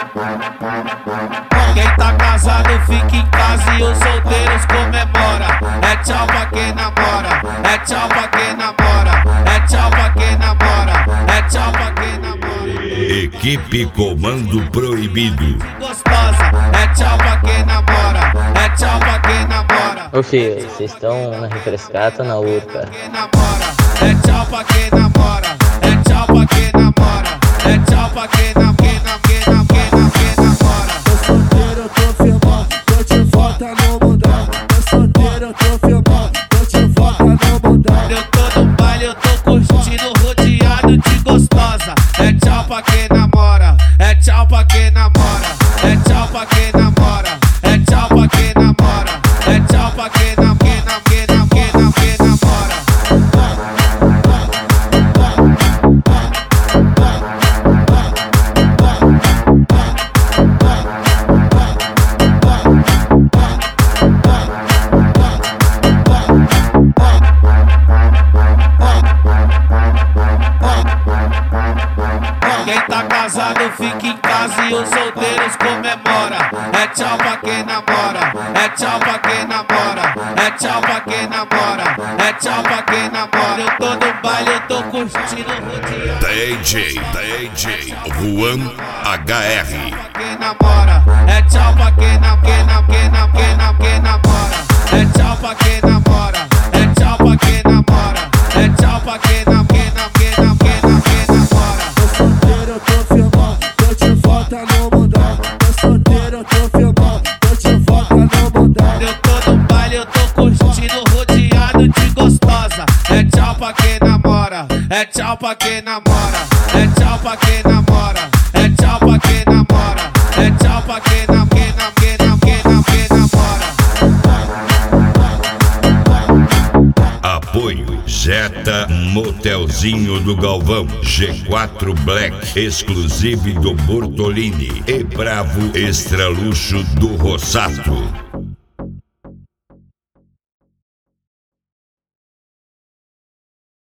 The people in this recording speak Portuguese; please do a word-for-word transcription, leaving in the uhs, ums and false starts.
Quem tá casado fica em casa e os solteiros comemora. É tchau pra quem namora, é tchau pra quem namora, é tchau pra quem namora, é tchau pra quem namora. Equipe Comando Proibido. Gostosa, é tchau pra quem namora, é tchau pra quem namora. Ô filho, vocês estão na refrescata ou na urca? Quem namora, é tchau pra quem namora, é tchau pra quem namora, é tchau pra quem namora, quem namora, quem namora, quem namora. Tô solteiro, eu tô firmão, tô de volta no mundão. Tô solteiro, eu tô firmão, tô de volta no mundão. Eu tô no baile, eu tô curtindo, rodeado de gostosa. É tchau pra quem namora, é tchau pra quem namora, é tchau pra quem namora, é tchau pra quem namora, é tchau pra quem namora, quem namora, quem namora, quem namora. Quem tá casado fica em casa e os solteiros comemora. É tchau pra quem namora, é tchau pra quem namora, é tchau pra quem namora, é tchau pra quem namora. Eu tô no baile, eu tô curtindo rodeado. D J, D J Juan H R. Quem namora, é tchau pra quem namora, quem namora, quem namora, quem namora, quem namora. É tchau pra quem namora, é tchau pra quem namora, é tchau pra quem namora, quem namora, quem namora, quem namora, quem namora. Tô solteiro, eu tô firmão, tô de volta no mundão. Tô solteiro, eu tô firmão, tô de volta no mundão. Eu tô no baile, eu tô curtindo, rodeado de gostosa. É tchau pra quem namora, é tchau pra quem namora, é tchau pra quem namora, é tchau pra quem namora, é tchau pra quem namora, quem namora, quem namora, quem namora, quem namora. Apoio Zeta Motelzinho do Galvão, G quatro Black, exclusivo do Bortolini e Bravo Extra Luxo do Rossato.